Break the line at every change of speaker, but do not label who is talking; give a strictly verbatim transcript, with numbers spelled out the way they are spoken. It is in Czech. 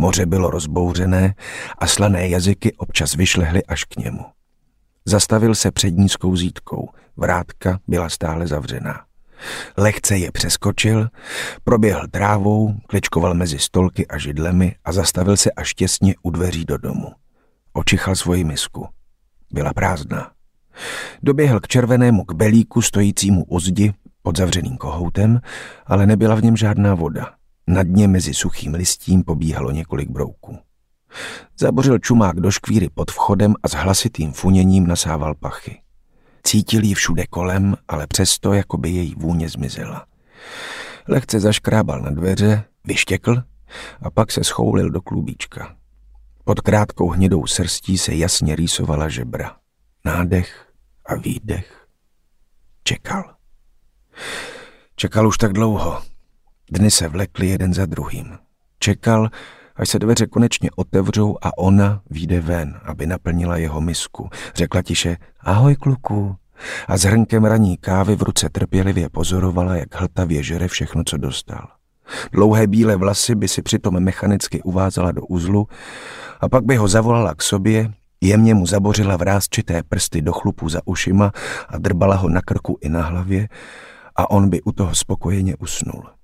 Moře bylo rozbouřené a slané jazyky občas vyšlehly až k němu. Zastavil se před nízkou zítkou, vrátka byla stále zavřená. Lehce je přeskočil, proběhl trávou, kličkoval mezi stolky a židlemi a zastavil se až těsně u dveří do domu. Očichal svoji misku. Byla prázdná. Doběhl k červenému kbelíku stojícímu u zdi pod zavřeným kohoutem, ale nebyla v něm žádná voda. Na dně mezi suchým listím pobíhalo několik brouků. Zabořil čumák do škvíry pod vchodem a s hlasitým funěním nasával pachy. Cítil ji všude kolem, ale přesto, jako by její vůně zmizela. Lehce zaškrábal na dveře, vyštěkl a pak se schoulil do klubíčka. Pod krátkou hnědou srstí se jasně rýsovala žebra. Nádech a výdech. Čekal. Čekal už tak dlouho. Dny se vlekly jeden za druhým. Čekal, až se dveře konečně otevřou a ona vyjde ven, aby naplnila jeho misku. Řekla tiše, ahoj kluku, a s hrnkem ranní kávy v ruce trpělivě pozorovala, jak hltavě žere všechno, co dostal. Dlouhé bílé vlasy by si přitom mechanicky uvázala do uzlu a pak by ho zavolala k sobě, jemně mu zabořila vrásčité prsty do chlupů za ušima a drbala ho na krku i na hlavě a on by u toho spokojeně usnul.